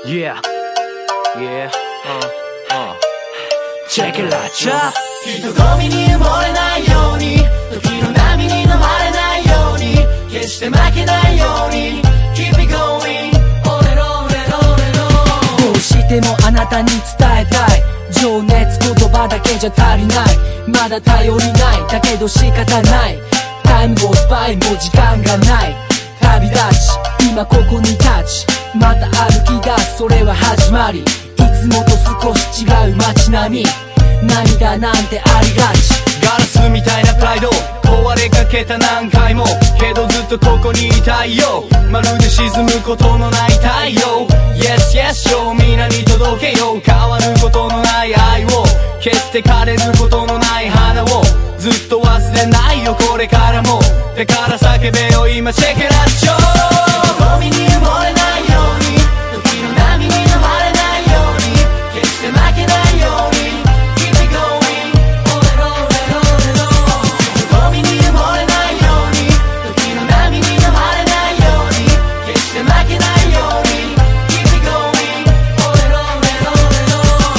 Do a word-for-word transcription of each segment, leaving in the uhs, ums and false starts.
Yeah, yeah, uh, uh. Check it out, cha. 人混みに埋もれないように、時の波に飲まれないように、決して負けないように Keep it going, on and on and on and on。 どうしてもあなたに伝えたい情熱、言葉だけじゃ足りない、まだ頼りないだけど仕方ない。タイムゴースバイ、もう時間がない。旅立ち、今ここに立ち、また歩き出す、それは始まり。いつもと少し違う街並み、涙なんてありがち。 ガラスみたいなプライド壊れかけた何回も、けどずっとここにいたいよ。まるで沈むことのない太陽。 Yes yes yo、 皆に届けよう。変わることのない愛を、決して枯れることのない花をずっと忘れないよ、これからも。だから叫べよ今、チェックラッショー。ゴミに埋もれないように、時の波に飲まれないように、決して負けないように Keep it going, on and on and on and on。 ゴミに埋もれないように、時の波に飲まれないように、決して負けないように Keep it going, on and on and on and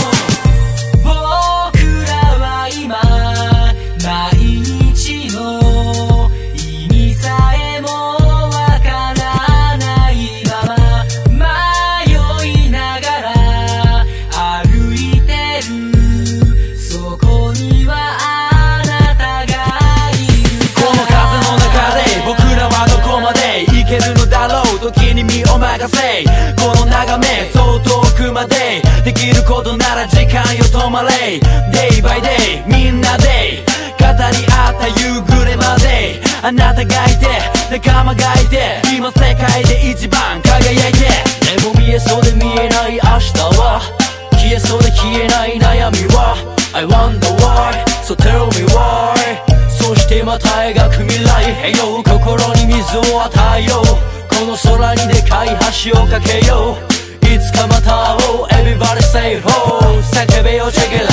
on。 僕らは今、毎日の意味さえもわからないまま迷いながら歩いてる。そこにはあなたがいる。 この風の中で僕らはどこまで行けるのだろう。時に身を任せ、この眺めそう遠くまで。できることなら時間よ止まれ。 Day by day みんなで語り合った夕暮れまで。あなたがいて仲間がいて、今世界で一番輝いて。でも見えそうで見えない明日は、消えそうで消えない悩みは I wonder why, so tell me why。 そしてまた描く未来、Hey yo、 心に水を与えよう。この空にでかい橋を架けよう。いつかまた会おう Everybody say ho、 叫べよチェケラ